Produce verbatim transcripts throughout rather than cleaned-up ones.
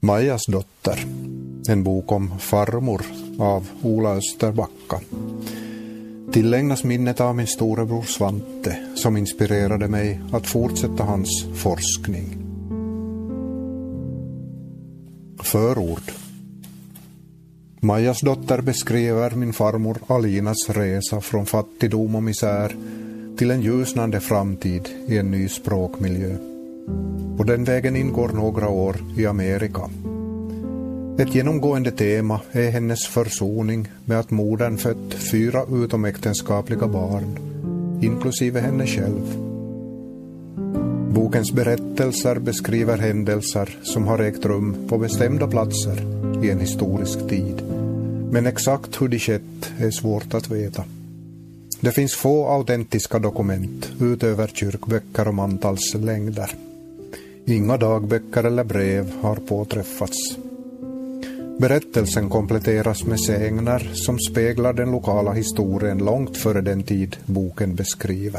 Majas dotter, en bok om farmor av Ola Österbacka. Tillägnas minnet av min storebror Svante som inspirerade mig att fortsätta hans forskning. Förord. Majas dotter beskriver min farmor Alinas resa från fattigdom och misär till en ljusnande framtid i en ny språkmiljö. På den vägen ingår några år i Amerika. Ett genomgående tema är hennes försoning med att modern fött fyra utomäktenskapliga barn, inklusive henne själv. Bokens berättelser beskriver händelser som har ägt rum på bestämda platser i en historisk tid. Men exakt hur det skett är svårt att veta. Det finns få autentiska dokument utöver kyrkböcker och mantalslängder. Inga dagböcker eller brev har påträffats. Berättelsen kompletteras med sägner som speglar den lokala historien långt före den tid boken beskriver.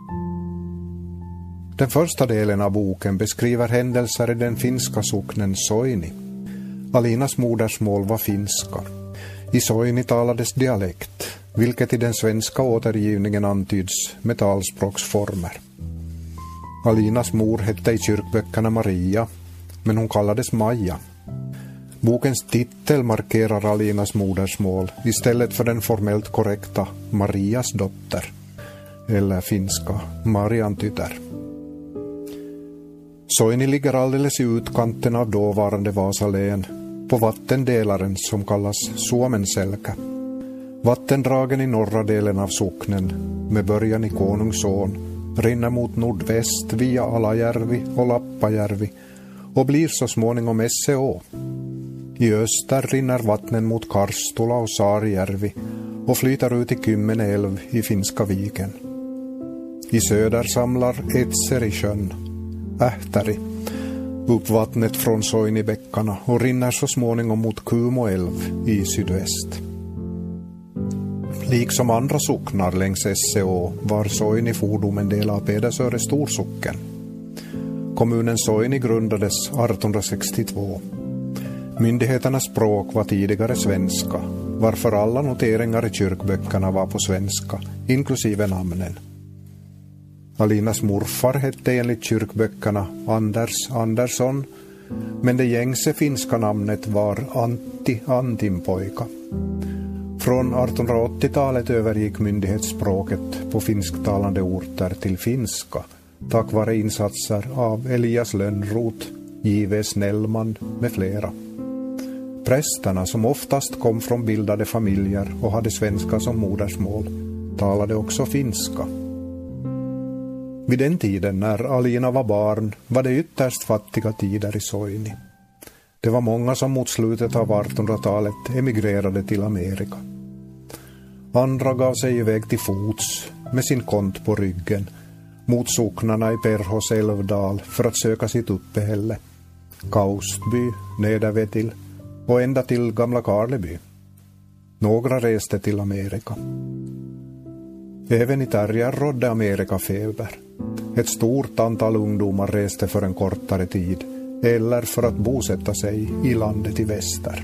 Den första delen av boken beskriver händelser i den finska socknen Soini. Alinas modersmål var finska. I Soini talades dialekt, vilket i den svenska återgivningen antyds med talspråksformer. Alinas mor hette i kyrkböckerna Maria, men hon kallades Maja. Bokens titel markerar Alinas modersmål istället för den formellt korrekta Marias dotter, eller finska Marian tyter. Soini ligger alldeles i utkanten av dåvarande Vasalän, på vattendelaren som kallas Suomenselkä. Vattendragen i norra delen av socknen, med början i Konungsån, rinner mot nordväst via Alajärvi och Lappajärvi och blir så småningom Esseå. I öster rinner vattnen mot Karstula och Saarijärvi och flyter ut i Kymmenälv i Finska viken. I söder samlar Etseri sjön, Ähteri, upp vattnet från Soinibäckarna och rinner så småningom mot Kumoälv i sydväst. Liksom andra socknar längs Esseå var Soini fordom en del av Pedersöre storsocken. Kommunen Soini grundades arton sextiotvå. Myndigheternas språk var tidigare svenska, varför alla noteringar i kyrkböckerna var på svenska, inklusive namnen. Alinas morfar hette enligt kyrkböckerna Anders Andersson, men det gängse finska namnet var Antti Antinpoika. Från artonhundraåttiotalet övergick myndighetsspråket på finsktalande orter till finska, tack vare insatser av Elias Lönnroth, J V Snellman med flera. Prästerna, som oftast kom från bildade familjer och hade svenska som modersmål, talade också finska. Vid den tiden när Alina var barn var det ytterst fattiga tider i Soini. Det var många som mot slutet av artonhundratalet emigrerade till Amerika. Andra gav sig iväg till fots med sin kont på ryggen mot socknarna i Perhos älvdal för att söka sitt uppehälle. Kaustby, Nedervetil och ända till Gamla Karleby. Några reste till Amerika. Även i Terjer rådde Amerikafeber. Ett stort antal ungdomar reste för en kortare tid eller för att bosätta sig i landet i väster.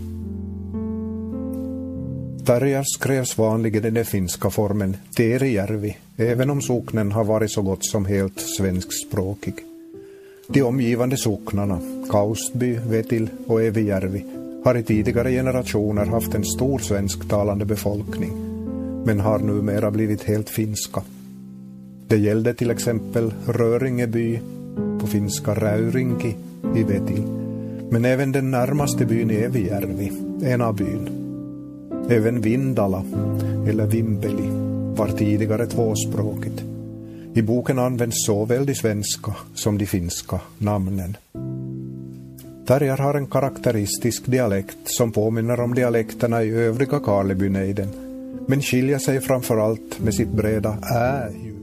Terjer skrevs vanligen i den finska formen Terijärvi, även om socknen har varit så gott som helt svenskspråkig. De omgivande socknarna, Kaustby, Vetil och Evijärvi, har i tidigare generationer haft en stor svensktalande befolkning, men har numera blivit helt finska. Det gällde till exempel Röringeby, på finska Räyrinki i Vetil, men även den närmaste byn Evijärvi, en av byn. Även Vindala, eller Vimpeli, var tidigare tvåspråkigt. I boken används såväl de svenska som de finska namnen. Terjer har en karaktäristisk dialekt som påminner om dialekterna i övriga Karlebynejden, men skiljer sig framförallt med sitt breda ä.